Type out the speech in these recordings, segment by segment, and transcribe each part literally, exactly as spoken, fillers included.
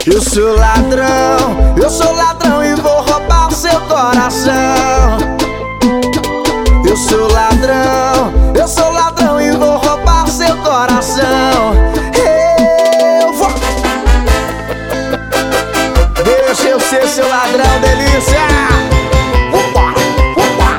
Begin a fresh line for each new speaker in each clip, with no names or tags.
Eu sou ladrão, eu sou ladrão e vou roubar o seu coração. Eu sou ladrão, eu sou ladrão e vou roubar o seu coração. Eu vou. Deixa eu ser seu ladrão, delícia. Vambora, vambora.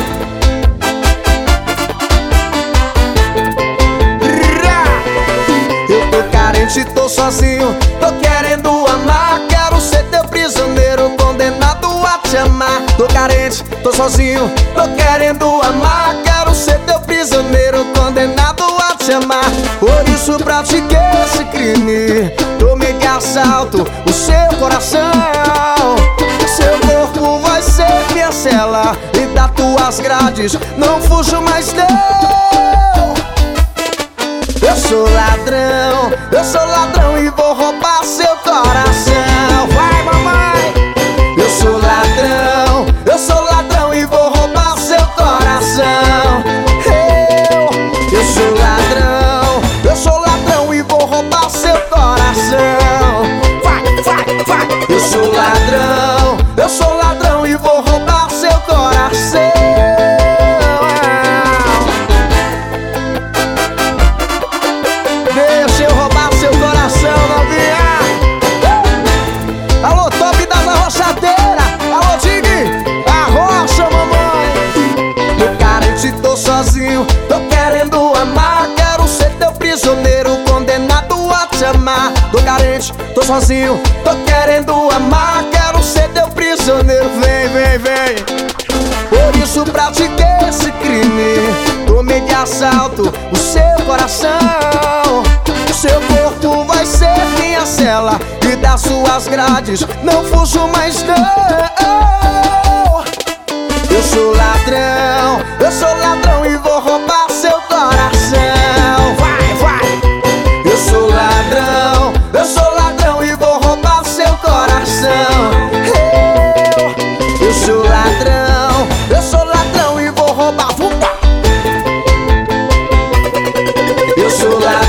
Eu tô carente, tô sozinho, tô querendo amar. Quero ser teu prisioneiro, condenado a te amar. Tô carente, tô sozinho, tô querendo amar. Quero ser teu prisioneiro, condenado a te amar. Por isso pratiquei esse crime, tomei de assalto o seu coração. Seu corpo vai ser minha cela e das tuas grades não fujo mais teu. Eu sou ladrão, eu sou ladrão e vou roubar seu coração. Vai, mamãe! Eu sou ladrão, eu sou ladrão e vou roubar seu coração. Eu, eu sou ladrão, eu sou ladrão e vou roubar seu coração. Vai, vai, vai! Eu sou ladrão, eu sou ladrão e vou roubar seu coração. Deixa eu roubar seu coração, novinha. Alô, top das arrochadeiras. Alô, Tig, arrocha, mamãe. Tô carente, tô sozinho, tô querendo amar. Quero ser teu prisioneiro, condenado a te amar. Tô carente, tô sozinho, tô querendo amar. Quero ser teu prisioneiro, vem, vem, vem. Por isso pratiquei esse crime, tomei de assalto o seu coração. Seu corpo vai ser minha cela e das suas grades não fujo mais não. Eu sou ladrão, eu sou ladrão e vou roubar seu coração. Vai, vai! Eu sou ladrão, eu sou ladrão e vou roubar seu coração. Eu, eu sou ladrão, eu sou ladrão e vou roubar. Eu sou ladrão.